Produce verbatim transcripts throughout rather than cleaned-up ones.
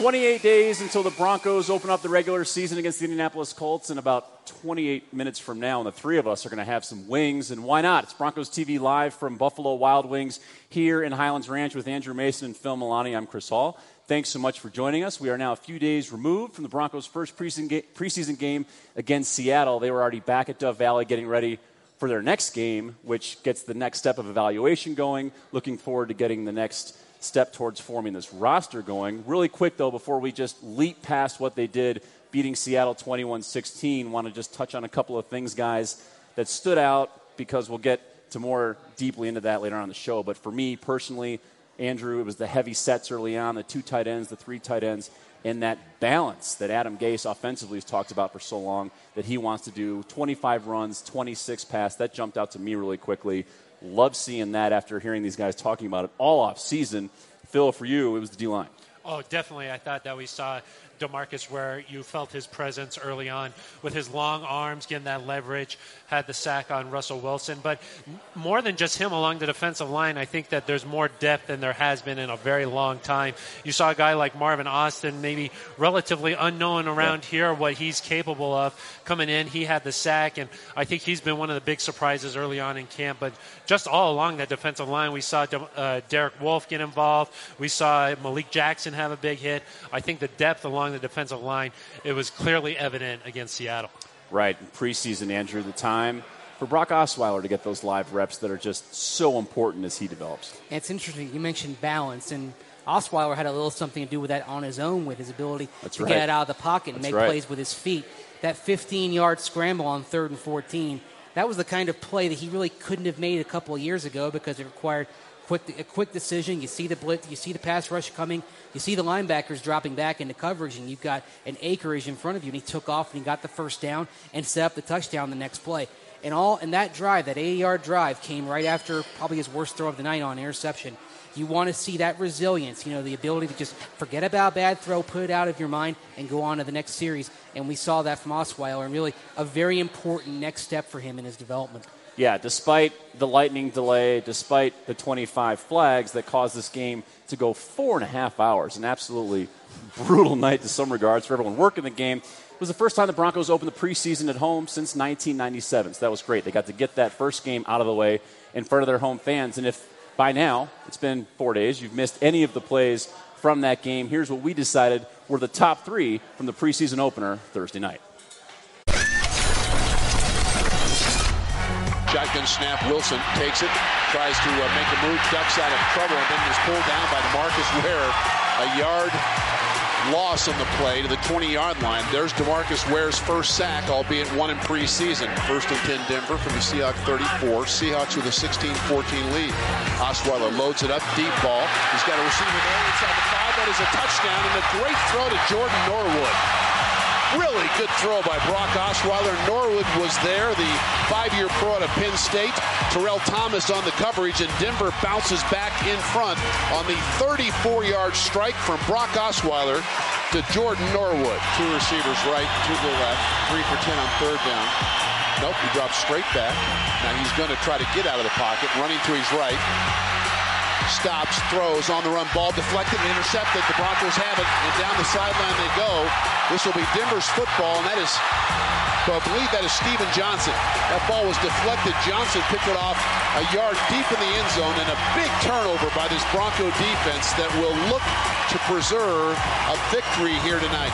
twenty-eight days until the Broncos open up the regular season against the Indianapolis Colts, and about twenty-eight minutes from now, and the three of us are going to have some wings, and why not? It's Broncos T V live from Buffalo Wild Wings here in Highlands Ranch with Andrew Mason and Phil Milani. I'm Chris Hall. Thanks so much for joining us. We are now a few days removed from the Broncos' first preseason, ga- preseason game against Seattle. They were already back at Dove Valley getting ready for their next game, which gets the next step of evaluation going. Looking forward to getting the next step towards forming this roster going. Really quick, though, before we just leap past what they did, beating Seattle twenty-one sixteen, want to just touch on a couple of things, guys, that stood out, because we'll get to more deeply into that later on in the show. But for me personally, Andrew, it was the heavy sets early on, the two tight ends, the three tight ends, and that balance that Adam Gase offensively has talked about for so long that he wants to do. twenty-five runs, twenty-six pass. That jumped out to me really quickly. Love seeing that after hearing these guys talking about it all off season. Phil, for you, it was the D-line. Oh, definitely. I thought that we saw DeMarcus Ware. You felt his presence early on with his long arms, getting that leverage, had the sack on Russell Wilson. But more than just him along the defensive line, I think that there's more depth than there has been in a very long time. You saw a guy like Marvin Austin, maybe relatively unknown around yeah. here, what he's capable of. Coming in, he had the sack, and I think he's been one of the big surprises early on in camp. But just all along that defensive line, we saw uh, Derek Wolfe get involved. We saw Malik Jackson have a big hit. I think the depth along the defensive line, it was clearly evident against Seattle. Right. In preseason, Andrew, the time for Brock Osweiler to get those live reps that are just so important as he develops. And it's interesting. You mentioned balance, and Osweiler had a little something to do with that on his own, with his ability That's to right. get out of the pocket and That's make right. plays with his feet. That fifteen-yard scramble on third and fourteen, that was the kind of play that he really couldn't have made a couple of years ago because it required quick a quick decision. You see the blitz, you see the pass rush coming, you see the linebackers dropping back into coverage, and you've got an acreage in front of you, and he took off and he got the first down and set up the touchdown the next play. And all and that drive, that eighty-yard drive, came right after probably his worst throw of the night on interception. You want to see that resilience, you know, the ability to just forget about a bad throw, put it out of your mind, and go on to the next series. And we saw that from Osweiler, and really a very important next step for him in his development. Yeah, despite the lightning delay, despite the twenty-five flags that caused this game to go four and a half hours, an absolutely brutal night to some regards for everyone working the game. It was the first time the Broncos opened the preseason at home since nineteen ninety-seven, so that was great. They got to get that first game out of the way in front of their home fans, and if by now, it's been four days, you've missed any of the plays from that game, here's what we decided were the top three from the preseason opener Thursday night. Shotgun snap, Wilson takes it, tries to uh, make a move, ducks out of trouble, and then is pulled down by DeMarcus Ware. A yard loss on the play to the twenty-yard line. There's DeMarcus Ware's first sack, albeit one in preseason. First and ten Denver from the Seahawks thirty-four. Seahawks with a sixteen fourteen lead. Osweiler loads it up, deep ball. He's got a receiver there inside the five. That is a touchdown and a great throw to Jordan Norwood. Really good throw by Brock Osweiler. Norwood was there, the five-year pro out of Penn State. Terrell Thomas on the coverage, and Denver bounces back in front on the thirty-four-yard strike from Brock Osweiler to Jordan Norwood. Two receivers right, two to the left, three for ten on third down. Nope, he drops straight back. Now he's going to try to get out of the pocket, running to his right. Stops, throws, on the run, ball deflected and intercepted. The Broncos have it, and down the sideline they go. This will be Denver's football, and that is, well, I believe that is Steven Johnson. That ball was deflected. Johnson picked it off a yard deep in the end zone, and a big turnover by this Bronco defense that will look to preserve a victory here tonight.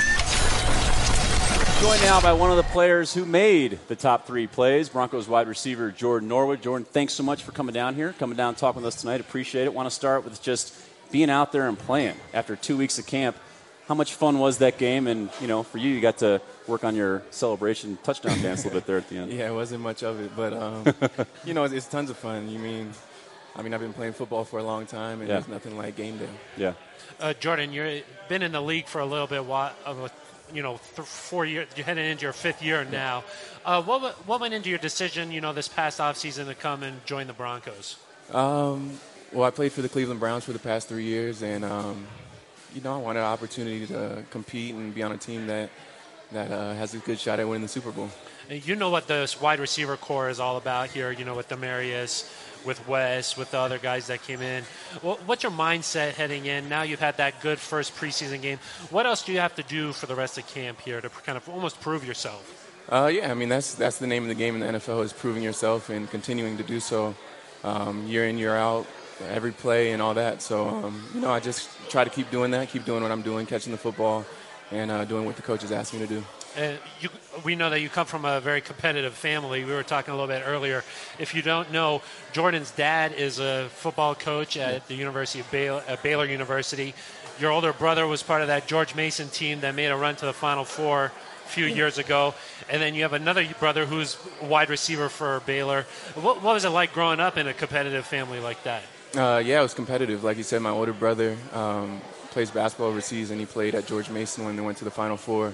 Joined now by one of the players who made the top three plays, Broncos wide receiver Jordan Norwood. Jordan, thanks so much for coming down here, coming down and talking with us tonight. Appreciate it. Want to start with just being out there and playing after two weeks of camp. How much fun was that game? And, you know, for you, you got to work on your celebration touchdown dance a little bit there at the end. Yeah, it wasn't much of it, but, um, you know, it's, it's tons of fun. You mean, I mean, I've been playing football for a long time, and yeah. there's nothing like game day. Yeah. Uh, Jordan, you've been in the league for a little bit while, uh, you know, th- four years. You're heading into your fifth year now. Uh, what what went into your decision, you know, this past offseason to come and join the Broncos? Um, well, I played for the Cleveland Browns for the past three years, and um, you know, I wanted an opportunity to compete and be on a team that that uh, has a good shot at winning the Super Bowl. You know what this wide receiver core is all about here, you know, with Demarius, with Wes, with the other guys that came in. Well, what's your mindset heading in? Now you've had that good first preseason game. What else do you have to do for the rest of camp here to kind of almost prove yourself? Uh, yeah, I mean, that's that's the name of the game in the N F L, is proving yourself and continuing to do so um, year in, year out, every play and all that. So, um, you know, I just try to keep doing that, keep doing what I'm doing, catching the football, and uh, doing what the coaches ask me to do. And you, we know that you come from a very competitive family. We were talking a little bit earlier. If you don't know, Jordan's dad is a football coach at the University of Baylor, uh, Baylor University. Your older brother was part of that George Mason team that made a run to the Final Four a few years ago. And then you have another brother who's a wide receiver for Baylor. What, what was it like growing up in a competitive family like that? Uh, yeah, it was competitive. Like you said, my older brother um, plays basketball overseas, and he played at George Mason when they went to the Final Four.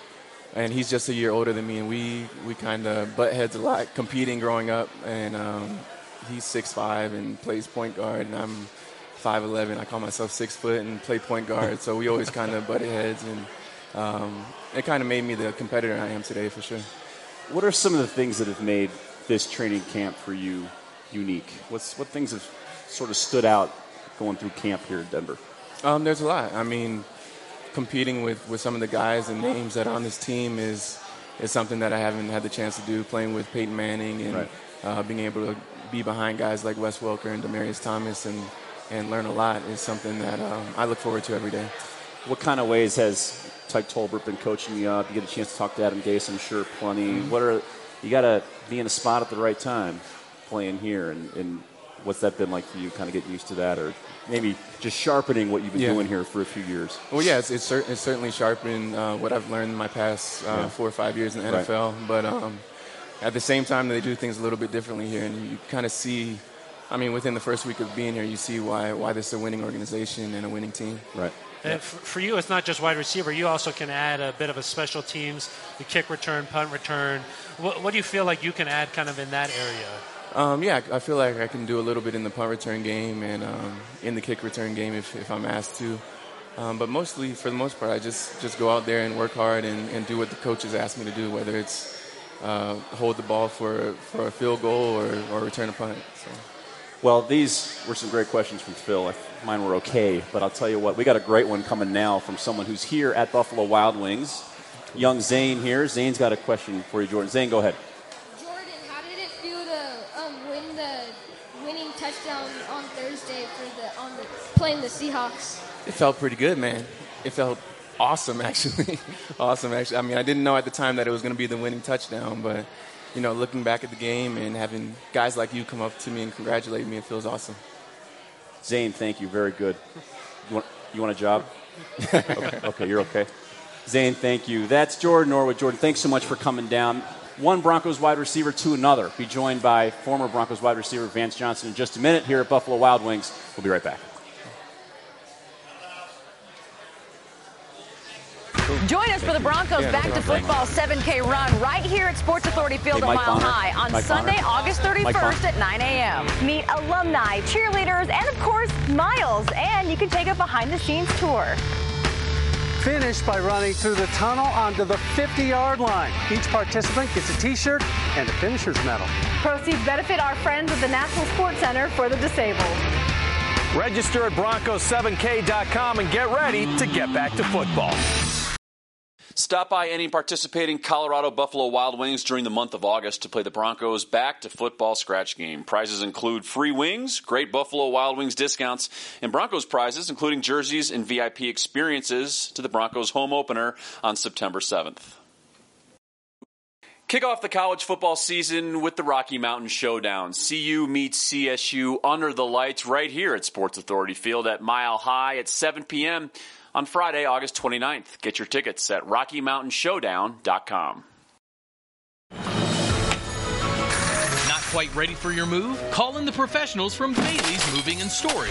And he's just a year older than me, and we, we kind of butt heads a lot competing growing up. And um, he's six five and plays point guard, and I'm five eleven. I call myself six foot and play point guard. So we always kind of butted heads, and um, it kind of made me the competitor I am today for sure. What are some of the things that have made this training camp for you unique? What's what things have sort of stood out going through camp here in Denver? Um, there's a lot. I mean, competing with, with some of the guys and names that are on this team is is something that I haven't had the chance to do. Playing with Peyton Manning and right. uh, being able to be behind guys like Wes Welker and Demarius Thomas and, and learn a lot is something that um, I look forward to every day. What kind of ways has Tyke Tolbert been coaching you up? You get a chance to talk to Adam Gase, I'm sure, plenty. Mm-hmm. What are you got to be in a spot at the right time playing here, and, and what's that been like for you, kind of getting used to that, or maybe just sharpening what you've been yeah. doing here for a few years? Well, yeah, it's, it's, cer- it's certainly sharpened uh, what I've learned in my past uh, yeah. four or five years in the N F L. Right. But um, at the same time, they do things a little bit differently here, and you kind of see, I mean, within the first week of being here, you see why why this is a winning organization and a winning team. Right. And for you, it's not just wide receiver. You also can add a bit of a special teams, the kick return, punt return. What, what do you feel like you can add kind of in that area? Um, yeah, I feel like I can do a little bit in the punt return game and um, in the kick return game if, if I'm asked to. Um, but mostly, for the most part, I just, just go out there and work hard and, and do what the coaches ask me to do, whether it's uh, hold the ball for, for a field goal or, or return a punt. So. Well, these were some great questions from Phil. Mine were okay, but I'll tell you what, we got a great one coming now from someone who's here at Buffalo Wild Wings. Young Zane here. Zane's got a question for you, Jordan. Zane, go ahead. Jordan, how did it feel to um, win the winning touchdown on Thursday for the on the playing the Seahawks? It felt pretty good, man. It felt awesome, actually. awesome, actually. I mean, I didn't know at the time that it was going to be the winning touchdown, but you know, looking back at the game and having guys like you come up to me and congratulate me, it feels awesome. Zane, thank you. Very good. You want, you want a job? okay, okay, you're okay. Zane, thank you. That's Jordan Norwood. Jordan, thanks so much for coming down. One Broncos wide receiver to another. Be joined by former Broncos wide receiver Vance Johnson in just a minute here at Buffalo Wild Wings. We'll be right back. Join us for the Broncos yeah, Back to Football seven K run right here at Sports Authority Field hey, at Mile Bonner. High on Mike Sunday, Bonner. August thirty-first at nine a.m. Meet alumni, cheerleaders, and, of course, Miles. And you can take a behind-the-scenes tour. Finish by running through the tunnel onto the fifty-yard line. Each participant gets a T-shirt and a finisher's medal. Proceeds benefit our friends at the National Sports Center for the Disabled. Register at Broncos seven K dot com and get ready to get back to football. Stop by any participating Colorado Buffalo Wild Wings during the month of August to play the Broncos Back to Football scratch game. Prizes include free wings, great Buffalo Wild Wings discounts, and Broncos prizes, including jerseys and V I P experiences to the Broncos home opener on September seventh. Kick off the college football season with the Rocky Mountain Showdown. C U meets C S U under the lights right here at Sports Authority Field at Mile High at seven p.m. on Friday, August twenty-ninth. Get your tickets at rocky mountain showdown dot com. Not quite ready for your move? Call in the professionals from Bailey's Moving and Storage.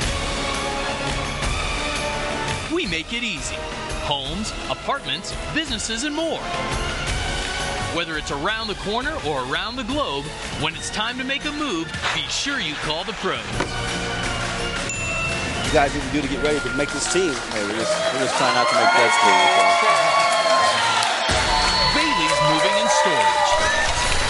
We make it easy. Homes, apartments, businesses, and more. Whether it's around the corner or around the globe, when it's time to make a move, be sure you call the pros. You guys need to do to get ready to make this team? Hey, we're just, we're just trying not to make Dead's team. storage.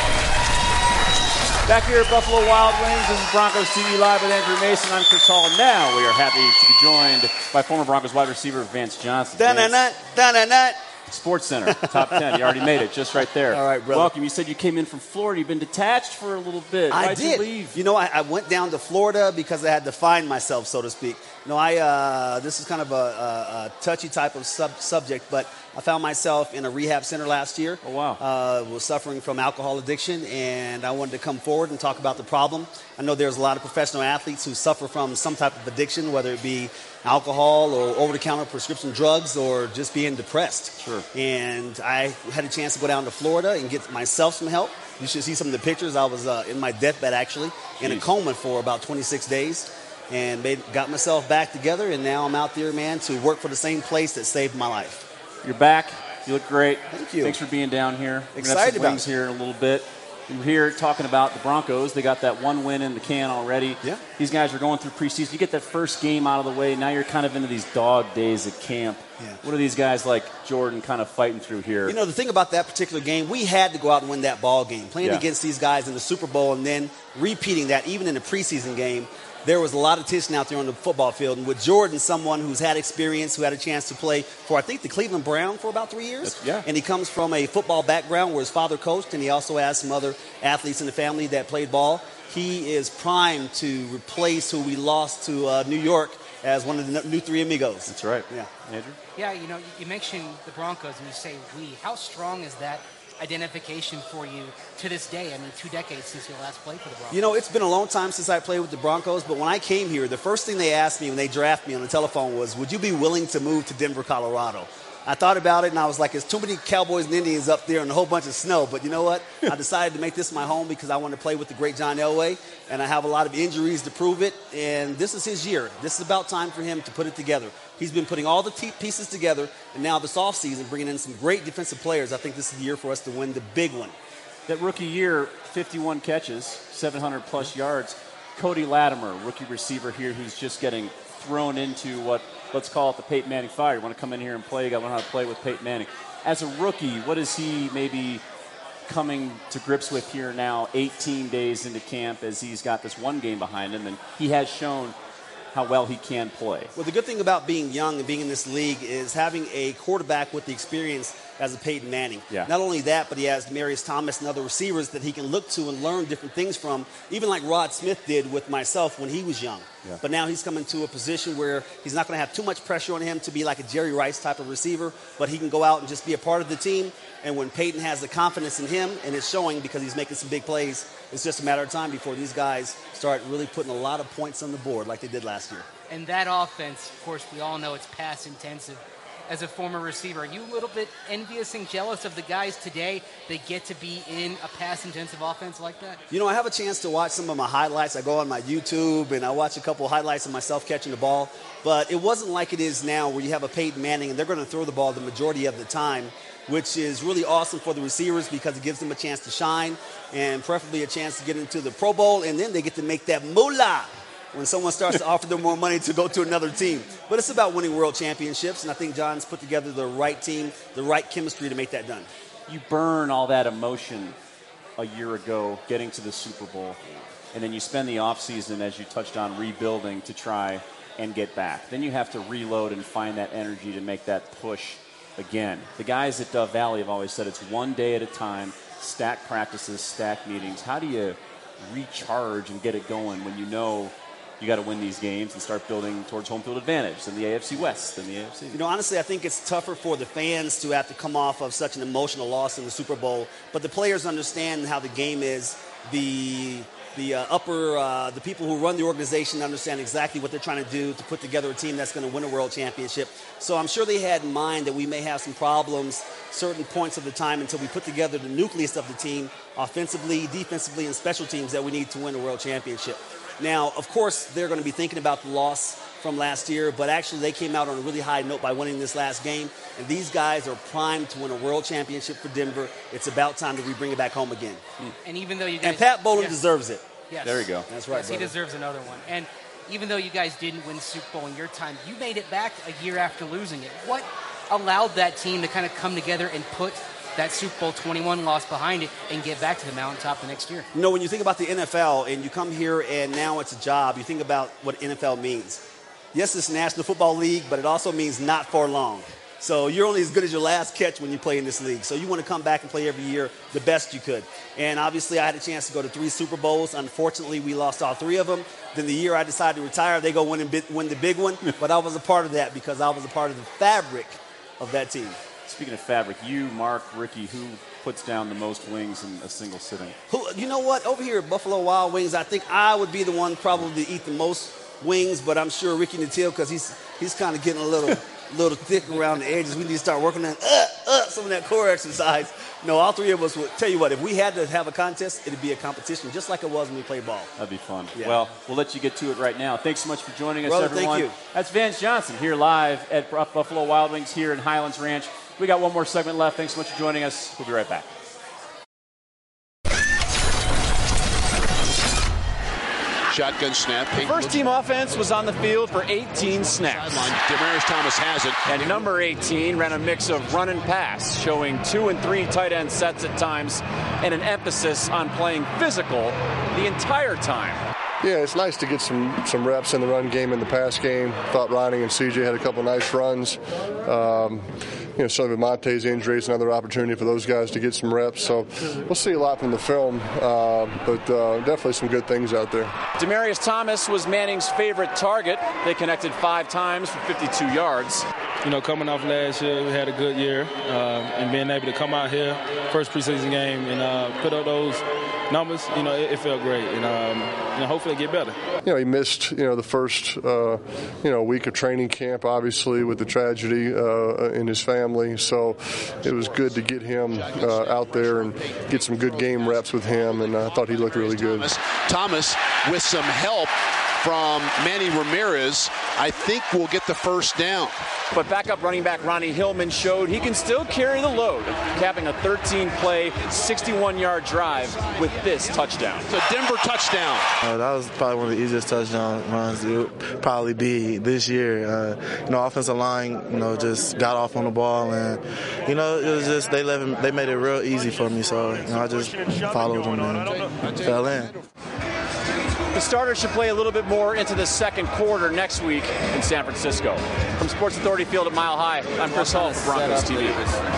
Back here at Buffalo Wild Wings, this is Broncos T V Live with Andrew Mason. I'm Chris Hall, and now we are happy to be joined by former Broncos wide receiver Vance Johnson. Dun-dun-dun, dun-dun-dun. Sports Center, top ten. You already made it, just right there. All right, brother. Welcome. You said you came in from Florida. You've been detached for a little bit. I Why'd did. you leave? You know, I, I went down to Florida because I had to find myself, so to speak. You know, I uh, this is kind of a, a, a touchy type of sub- subject, but I found myself in a rehab center last year. Oh, wow. Uh, was suffering from alcohol addiction, and I wanted to come forward and talk about the problem. I know there's a lot of professional athletes who suffer from some type of addiction, whether it be alcohol or over-the-counter prescription drugs or just being depressed. Sure. And I had a chance to go down to Florida and get myself some help. You should see some of the pictures. I was uh, in my deathbed, actually, in a coma for about twenty-six days. And made, got myself back together, and now I'm out there, man, to work for the same place that saved my life. You're back. You look great. Thank you. Thanks for being down here. We're Excited gonna have some about wings it. here in a little bit. We're here talking about the Broncos. They got that one win in the can already. Yeah. These guys are going through preseason. You get that first game out of the way. Now you're kind of into these dog days at camp. Yeah. What are these guys like Jordan kind of fighting through here? You know, the thing about that particular game, we had to go out and win that ball game. Playing Yeah. against these guys in the Super Bowl and then repeating that even in the preseason game, there was a lot of tension out there on the football field. And with Jordan, someone who's had experience, who had a chance to play for, I think, the Cleveland Browns for about three years. That's- yeah. And he comes from a football background where his father coached, and he also has some other athletes in the family that played ball. He is primed to replace who we lost to uh, New York as one of the new three amigos. That's right. Yeah. Andrew? Yeah, you know, you- you mentioned the Broncos and you say we. How strong is that identification for you to this day? I mean, two decades since you last played for the Broncos. You know, it's been a long time since I played with the Broncos, but when I came here, the first thing they asked me when they drafted me on the telephone was, would you be willing to move to Denver, Colorado? I thought about it, and I was like, there's too many Cowboys and Indians up there and a whole bunch of snow. But you know what? I decided to make this my home because I want to play with the great John Elway, and I have a lot of injuries to prove it. And this is his year. This is about time for him to put it together. He's been putting all the te- pieces together, and now this offseason, bringing in some great defensive players. I think this is the year for us to win the big one. That rookie year, fifty-one catches, seven hundred plus yards. Cody Latimer, rookie receiver here, who's just getting thrown into what, let's call it the Peyton Manning fire. You want to come in here and play, you got to learn how to play with Peyton Manning. As a rookie, what is he maybe coming to grips with here now, eighteen days into camp, as he's got this one game behind him, and he has shown how well he can play? Well, the good thing about being young and being in this league is having a quarterback with the experience as a Peyton Manning. Yeah. Not only that, but he has Demarius Thomas and other receivers that he can look to and learn different things from, even like Rod Smith did with myself when he was young. Yeah. But now he's coming to a position where he's not going to have too much pressure on him to be like a Jerry Rice type of receiver, but he can go out and just be a part of the team. And when Peyton has the confidence in him, and it's showing because he's making some big plays, it's just a matter of time before these guys start really putting a lot of points on the board like they did last year. And that offense, of course, we all know it's pass intensive. As a former receiver, are you a little bit envious and jealous of the guys today that get to be in a pass-intensive offense like that? You know, I have a chance to watch some of my highlights. I go on my YouTube and I watch a couple highlights of myself catching the ball. But it wasn't like it is now where you have a Peyton Manning and they're going to throw the ball the majority of the time, which is really awesome for the receivers because it gives them a chance to shine and preferably a chance to get into the Pro Bowl, and then they get to make that moolah when someone starts to offer them more money to go to another team. But it's about winning world championships, and I think John's put together the right team, the right chemistry to make that done. You burn all that emotion a year ago getting to the Super Bowl, and then you spend the offseason, as you touched on, rebuilding to try and get back. Then you have to reload and find that energy to make that push again. The guys at Dove Valley have always said it's one day at a time, stack practices, stack meetings. How do you recharge and get it going when you know you got to win these games and start building towards home field advantage and the A F C West and the A F C? You know, honestly, I think it's tougher for the fans to have to come off of such an emotional loss in the Super Bowl. But the players understand how the game is. The the uh, upper, uh, the people who run the organization understand exactly what they're trying to do to put together a team that's going to win a world championship. So I'm sure they had in mind that we may have some problems certain points of the time until we put together the nucleus of the team, offensively, defensively, and special teams that we need to win a world championship. Now, of course, they're going to be thinking about the loss from last year, but actually they came out on a really high note by winning this last game, and these guys are primed to win a world championship for Denver. It's about time that we bring it back home again. And even though you guys... And Pat Bowlen yes. deserves it. Yes. There you go. That's right, Yes, he brother. deserves another one. And even though you guys didn't win the Super Bowl in your time, you made it back a year after losing it. What allowed that team to kind of come together and put that Super Bowl twenty-one loss behind it and get back to the mountaintop the next year. You know, when you think about the N F L and you come here and now it's a job, you think about what N F L means. Yes, it's National Football League, but it also means not for long. So you're only as good as your last catch when you play in this league. So you want to come back and play every year the best you could. And obviously I had a chance to go to three Super Bowls. Unfortunately, we lost all three of them. Then the year I decided to retire, they go win, and win the big one. But I was a part of that because I was a part of the fabric of that team. Speaking of fabric, you, Mark, Ricky, who puts down the most wings in a single sitting? Who, you know what? Over here at Buffalo Wild Wings, I think I would be the one probably to eat the most wings, but I'm sure Ricky Nattil, because he's he's kind of getting a little little thick around the edges. We need to start working on uh, uh, some of that core exercise. No, all three of us would tell you what, if we had to have a contest, it'd be a competition, just like it was when we played ball. That'd be fun. Yeah. Well, we'll let you get to it right now. Thanks so much for joining us, Brother, everyone. thank you. That's Vance Johnson here live at Buffalo Wild Wings here in Highlands Ranch. We got one more segment left. Thanks so much for joining us. We'll be right back. Shotgun snap. The first team offense was on the field for eighteen snaps. Demaryius Thomas has it. And number eighteen ran a mix of run and pass, showing two and three tight end sets at times and an emphasis on playing physical the entire time. Yeah, it's nice to get some, some reps in the run game and the pass game. Thought Ronnie and C J had a couple nice runs. Um, you know, some of Monte's injuries, another opportunity for those guys to get some reps. So we'll see a lot from the film, uh, but uh, definitely some good things out there. Demaryius Thomas was Manning's favorite target. They connected five times for fifty-two yards. You know, coming off last year, we had a good year, uh, and being able to come out here, first preseason game, and uh, put up those numbers, you know, it, it felt great, and um, you know, hopefully it get better. You know, he missed, you know, the first, uh, you know, week of training camp, obviously, with the tragedy uh, in his family. So it was good to get him uh, out there and get some good game reps with him, and I thought he looked really good. Thomas, Thomas with some help from Manny Ramirez, I think we'll get the first down. But backup running back Ronnie Hillman showed he can still carry the load, capping a thirteen-play, sixty-one-yard drive with this touchdown. It's a Denver touchdown. Uh, that was probably one of the easiest touchdown runs it would probably be this year. Uh, you know, offensive line, you know, just got off on the ball, and you know, it was just they let him, they made it real easy for me. So you know, I just followed them and fell in. The starters should play a little bit more into the second quarter next week in San Francisco. From Sports Authority Field at Mile High, I'm Chris Hall for Broncos T V.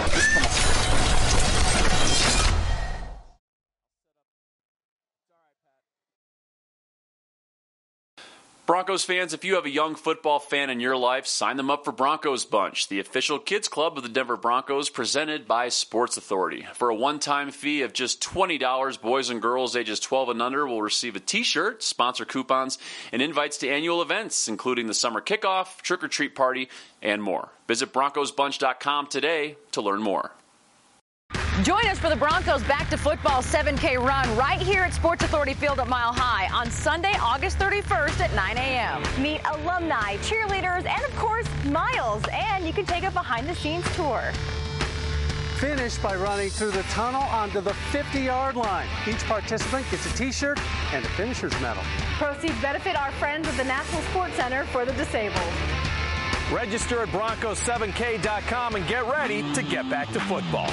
Broncos fans, if you have a young football fan in your life, sign them up for Broncos Bunch, the official kids club of the Denver Broncos, presented by Sports Authority. For a one-time fee of just twenty dollars, boys and girls ages twelve and under will receive a t-shirt, sponsor coupons, and invites to annual events, including the summer kickoff, trick-or-treat party, and more. Visit broncos bunch dot com today to learn more. Join us for the Broncos Back to Football seven K run right here at Sports Authority Field at Mile High on Sunday, August thirty-first at nine a.m. Meet alumni, cheerleaders, and, of course, Miles. And you can take a behind-the-scenes tour. Finish by running through the tunnel onto the fifty-yard line. Each participant gets a T-shirt and a finisher's medal. Proceeds benefit our friends at the National Sports Center for the Disabled. Register at broncos seven k dot com and get ready to get back to football.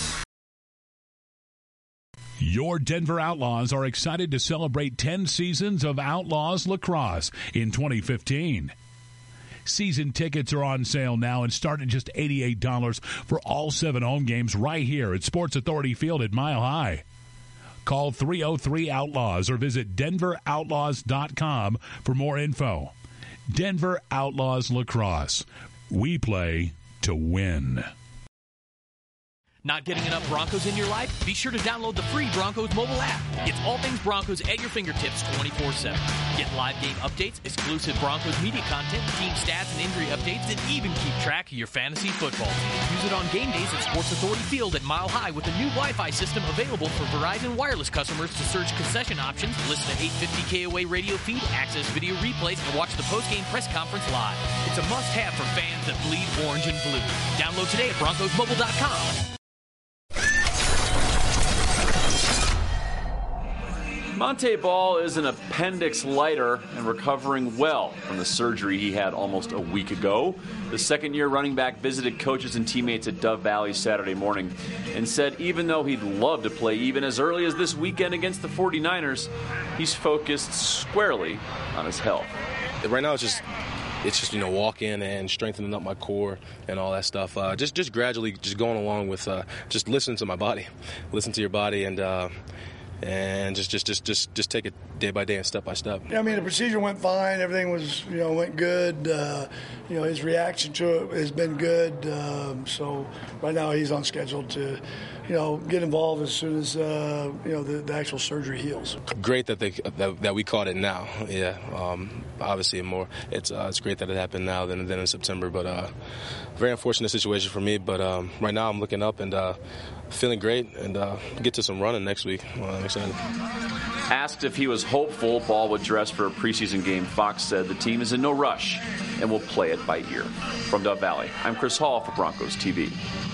Your Denver Outlaws are excited to celebrate ten seasons of Outlaws lacrosse in twenty fifteen. Season tickets are on sale now and start at just eighty-eight dollars for all seven home games right here at Sports Authority Field at Mile High. Call three oh three Outlaws or visit denver outlaws dot com for more info. Denver Outlaws Lacrosse. We play to win. Not getting enough Broncos in your life? Be sure to download the free Broncos mobile app. It's all things Broncos at your fingertips twenty-four seven. Get live game updates, exclusive Broncos media content, team stats and injury updates, and even keep track of your fantasy football team. Use it on game days at Sports Authority Field at Mile High with a new Wi-Fi system available for Verizon wireless customers to search concession options, listen to eight fifty K O A radio feed, access video replays, and watch the post-game press conference live. It's a must-have for fans that bleed orange and blue. Download today at broncos mobile dot com. Montee Ball is an appendix lighter and recovering well from the surgery he had almost a week ago. The second-year running back visited coaches and teammates at Dove Valley Saturday morning and said even though he'd love to play even as early as this weekend against the forty-niners, he's focused squarely on his health. Right now it's just it's just, you know, walking and strengthening up my core and all that stuff. Uh, just just gradually just going along with uh, just listening to my body. Listen to your body and uh, and just, just, just, just, just take it day by day and step by step. Yeah, I mean, the procedure went fine. Everything was, you know, went good. Uh, you know, his reaction to it has been good. Um, so right now he's on schedule to, you know, get involved as soon as, uh, you know, the, the actual surgery heals. Great that they that, that we caught it now. Yeah, um, obviously more. It's uh, it's great that it happened now than, than in September. But uh, very unfortunate situation for me. But um, right now I'm looking up and uh, feeling great and uh, get to some running next week. Well, I'm excited. Asked if he was hopeful Ball would dress for a preseason game, Fox said the team is in no rush and will play it by ear. From Dove Valley, I'm Chris Hall for Broncos T V.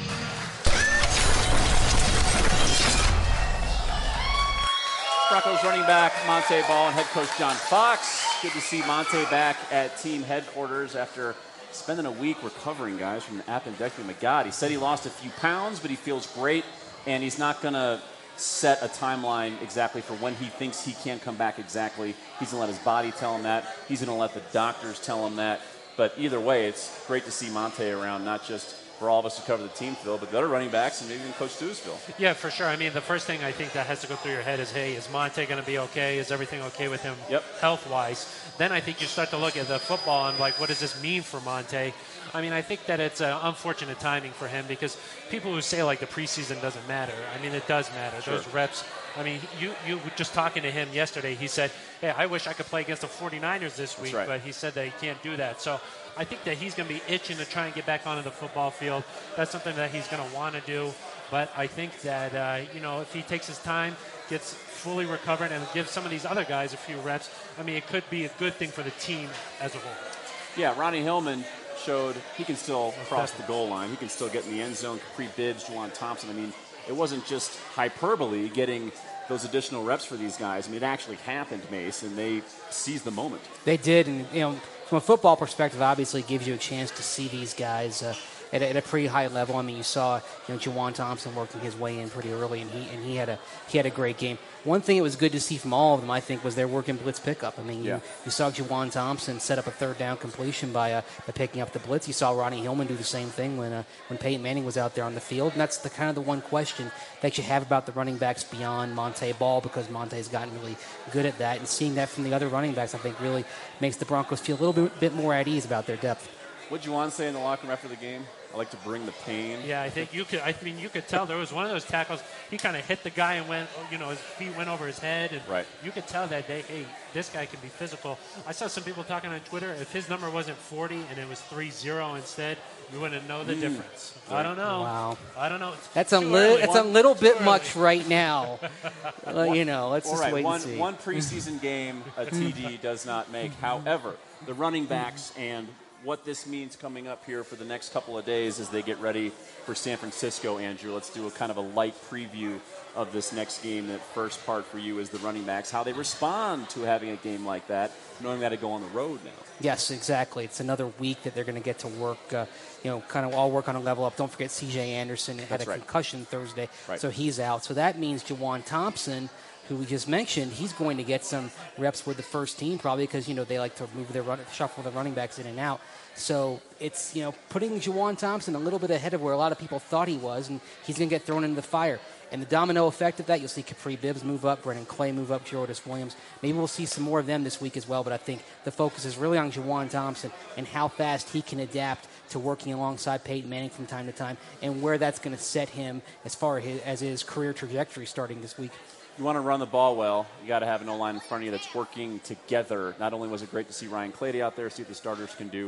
Broncos running back Montee Ball and head coach John Fox. Good to see Montee back at team headquarters after spending a week recovering, guys, from an appendectomy. My God, he said he lost a few pounds, but he feels great, and he's not going to set a timeline exactly for when he thinks he can come back exactly. He's going to let his body tell him that. He's going to let the doctors tell him that. But either way, it's great to see Montee around, not just for all of us to cover the team, Phil, but the other running backs and maybe even Coach Stu's, Phil. Yeah, for sure. I mean, the first thing I think that has to go through your head is, hey, is Montee going to be okay? Is everything okay with him yep. health-wise? Then I think you start to look at the football and, like, what does this mean for Montee? I mean, I think that it's uh, unfortunate timing for him because people who say, like, the preseason doesn't matter, I mean, it does matter. Sure. Those reps, I mean, you, you were just talking to him yesterday, he said, hey, I wish I could play against the forty-niners this week, right. but he said that he can't do that. So I think that he's going to be itching to try and get back onto the football field. That's something that he's going to want to do. But I think that, uh, you know, if he takes his time, gets fully recovered, and gives some of these other guys a few reps, I mean, it could be a good thing for the team as a whole. Yeah, Ronnie Hillman showed he can still cross the goal line. He can still get in the end zone. Capri Bibbs, Juwan Thompson. I mean, it wasn't just hyperbole getting those additional reps for these guys. I mean, it actually happened, Mace, and they seized the moment. They did, and, you know, from a football perspective, obviously it gives you a chance to see these guys uh, at, a, at a pretty high level. I mean, you saw, you know, Juwan Thompson working his way in pretty early, and he and he had a he had a great game. One thing it was good to see from all of them, I think, was their work in blitz pickup. I mean, yeah. you, you saw Juwan Thompson set up a third down completion by uh, by picking up the blitz. You saw Ronnie Hillman do the same thing when uh, when Peyton Manning was out there on the field. And that's the kind of the one question that you have about the running backs beyond Montee Ball, because Montee's gotten really good at that. And seeing that from the other running backs, I think, really makes the Broncos feel a little bit, bit more at ease about their depth. What did Juwan say in the locker room after the game? I like to bring the pain. Yeah, I think you could. I mean, you could tell there was one of those tackles. He kind of hit the guy and went, you know, his feet went over his head, and right. you could tell that they, hey, this guy can be physical. I saw some people talking on Twitter. If his number wasn't forty and it was three zero instead, you wouldn't know the mm. difference. Right. I don't know. Wow. I don't know. That's a little. It's a little bit much right now. uh, you know, let's All just right, wait one, and see. One preseason game, a T D does not make. However, the running backs and what this means coming up here for the next couple of days as they get ready for San Francisco, Andrew. Let's do a kind of a light preview of this next game. That first part for you is the running backs, how they respond to having a game like that, knowing that to go on the road now. Yes, exactly. It's another week that they're going to get to work, uh, you know, kind of all work on a level up. Don't forget C J Anderson had That's a right. concussion Thursday, right. so he's out. So that means Juwan Thompson, who we just mentioned, he's going to get some reps with the first team probably because, you know, they like to move their run, shuffle the running backs in and out. So it's, you know, putting Juwan Thompson a little bit ahead of where a lot of people thought he was, and he's going to get thrown into the fire. And the domino effect of that, you'll see Capri Bibbs move up, Brennan Clay move up, Jordas Williams. Maybe we'll see some more of them this week as well, but I think the focus is really on Juwan Thompson and how fast he can adapt to working alongside Peyton Manning from time to time and where that's going to set him as far as his, as his career trajectory starting this week. You want to run the ball well, you got to have an O-line in front of you that's working together. Not only was it great to see Ryan Clady out there, see what the starters can do,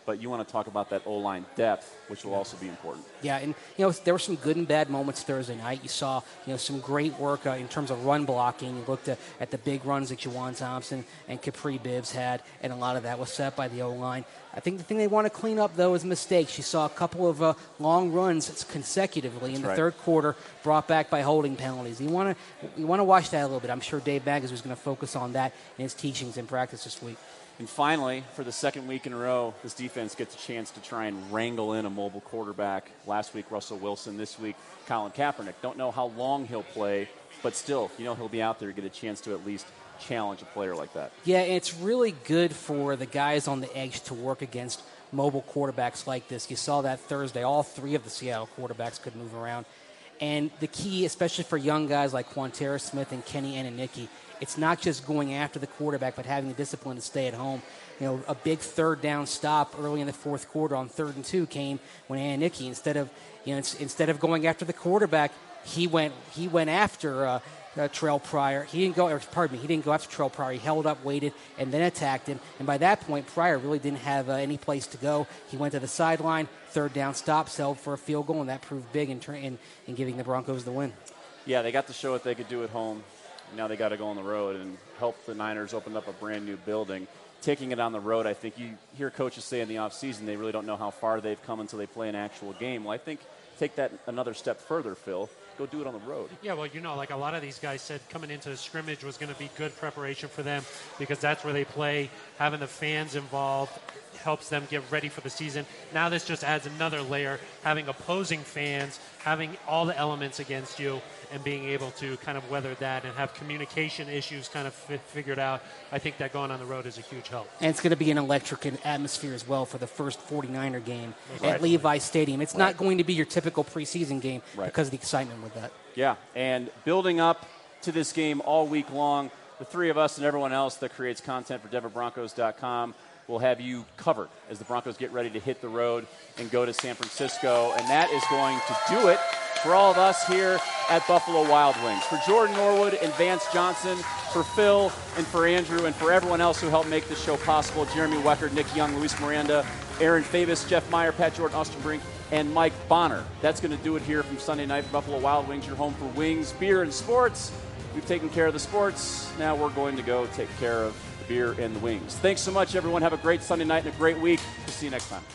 but you want to talk about that O-line depth, which will also be important. Yeah, and, you know, there were some good and bad moments Thursday night. You saw, you know, some great work uh, in terms of run blocking. You looked at, at the big runs that Juwan Thompson and Capri Bibbs had, and a lot of that was set by the O-line. I think the thing they want to clean up, though, is mistakes. You saw a couple of uh, long runs consecutively in the right. third quarter brought back by holding penalties. You want to you want to watch that a little bit. I'm sure Dave Maggis was going to focus on that in his teachings and practice this week. And finally, for the second week in a row, this defense gets a chance to try and wrangle in a mobile quarterback. Last week, Russell Wilson. This week, Colin Kaepernick. Don't know how long he'll play, but still, you know he'll be out there to get a chance to at least challenge a player like that. Yeah, it's really good for the guys on the edge to work against mobile quarterbacks like this. You saw that Thursday. All three of the Seattle quarterbacks could move around. And the key, especially for young guys like Quantera Smith and Kenny Ananiki, it's not just going after the quarterback, but having the discipline to stay at home. You know, a big third down stop early in the fourth quarter on third and two came when Ananiki, instead of, you know, instead of going after the quarterback, he went he went after uh, uh, Terrell Pryor. He didn't go, or pardon me, he didn't go after Terrell Pryor. He held up, waited, and then attacked him. And by that point, Pryor really didn't have uh, any place to go. He went to the sideline, third down stop, settled for a field goal, and that proved big in, in, in giving the Broncos the win. Yeah, they got to show what they could do at home. Now they got to go on the road and help the Niners open up a brand new building. Taking it on the road, I think you hear coaches say in the offseason they really don't know how far they've come until they play an actual game. Well, I think take that another step further, Phil. Go do it on the road. Yeah, well, you know, like a lot of these guys said coming into the scrimmage was going to be good preparation for them because that's where they play. Having the fans involved helps them get ready for the season. Now this just adds another layer, having opposing fans, having all the elements against you, and being able to kind of weather that and have communication issues kind of f- figured out. I think that going on the road is a huge help. And it's going to be an electric atmosphere as well for the first forty-niner game right. at Levi Stadium. It's right. not going to be your typical preseason game right. because of the excitement with that. Yeah, and building up to this game all week long, the three of us and everyone else that creates content for Denver Broncos dot com will have you covered as the Broncos get ready to hit the road and go to San Francisco. And that is going to do it for all of us here at Buffalo Wild Wings. For Jordan Norwood and Vance Johnson, for Phil and for Andrew, and for everyone else who helped make this show possible, Jeremy Weckert, Nick Young, Luis Miranda, Aaron Favis, Jeff Meyer, Pat Jordan, Austin Brink, and Mike Bonner. That's going to do it here from Sunday night for Buffalo Wild Wings, your home for wings, beer, and sports. We've taken care of the sports. Now we're going to go take care of the beer and the wings. Thanks so much, everyone. Have a great Sunday night and a great week. We'll see you next time.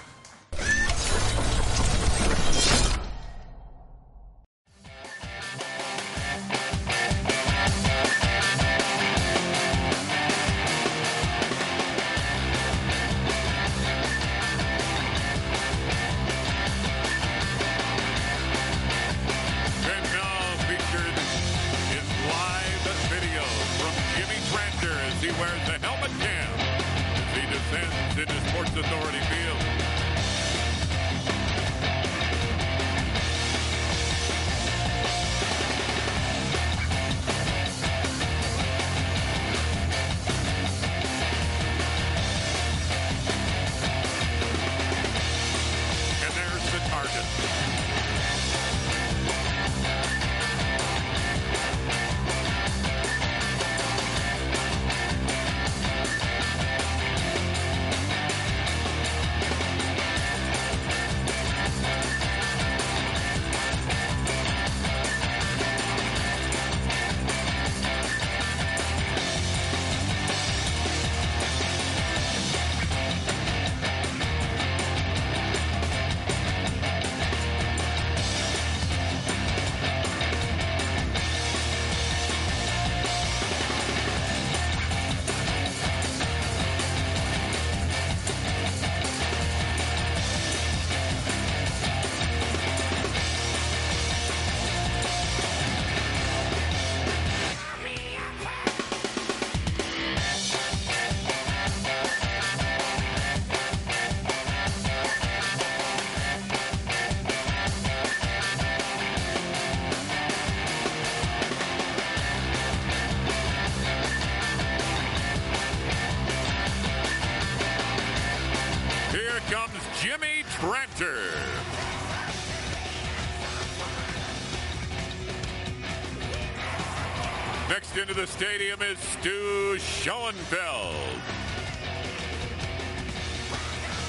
Next into the stadium is Stu Schoenfeld. And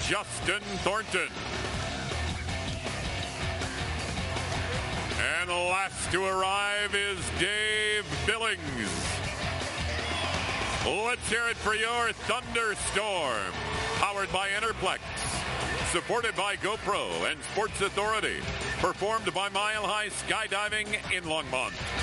Justin Thornton. And last to arrive is Dave Billings. Let's hear it for your Thunderstorm. Powered by Enerplex. Supported by GoPro and Sports Authority. Performed by Mile High Skydiving in Longmont.